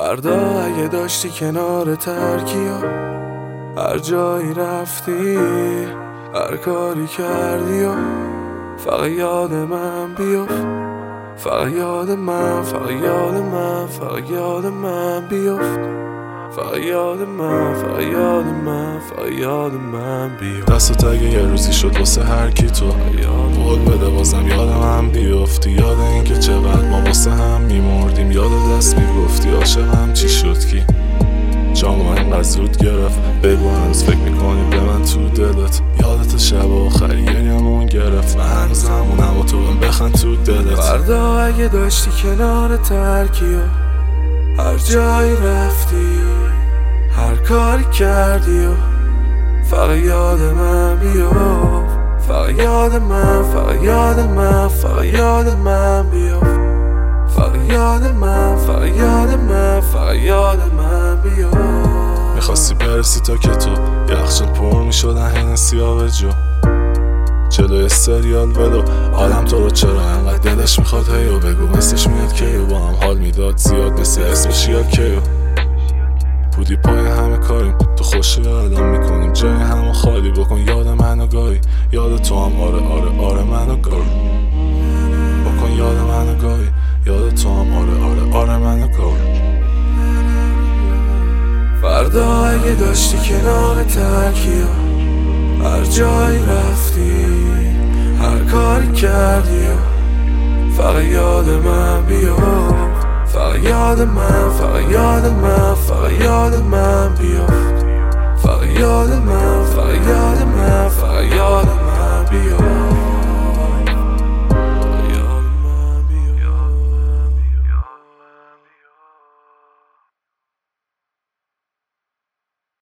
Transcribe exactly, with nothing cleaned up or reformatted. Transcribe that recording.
فردا اگه داشتی کنار ترکیا، هر جایی رفتی، هر کاری کردی و فقط یاد من بیفت، فقط یاد من، فقط یاد من، فقط یاد من بیفت، فقط یاد من، فقط یاد من، فقط یاد من بیفت. دستت اگه یه روزی شد واسه هر کی تو قول بده بازم یاد من بیفتی. یاد این که چقدر ما واسه هم میمردیم، یاد دست میگفتی عاشقم چی شد کی جامو اینقدر زود گرفت. بگو هنوز فکر میکنی به من تو دلت، یادت شب آخری گریمون گرفت. من هنوز همونم و تو بهم بخند تو دلت. فردا اگه داشتی کنار ترکیا، هر جایی رفتی، هر کاری کردی و فقط یاد من بیفت، فقط یاد من، فقط یاد من، فقط یاد من بیفت، فقط یاد من، فقط یاد من، فقط یاد من بیفت. میخواستی برسی تا که تو یخچال پر میشدن هنسی آبجو جلوی سریال ولو آدم تو رو چرا انقدر دلش میخواد هیو بگو مثلش میاد کیو با هم حال میداد زیاد مثل اسمش یاد کیو بودی پای همه کاریم تو خوشی آدم میکنیم جای همه خالی بکن یاد منو گاهی یاد تو هم آره آره آره منو گاهی بکن یاد منو گاهی یاد تو هم آره آره آره منو گاهی. فردا اگه داشتی کنار ترکیا، هر جایی رفتی، هر کاری کردی و فقط یاد من بیفت، فقط یاد من، فقط یاد من، فقط یاد من بیفت، فقط یاد من، فقط یاد من، فقط یاد من بیفت.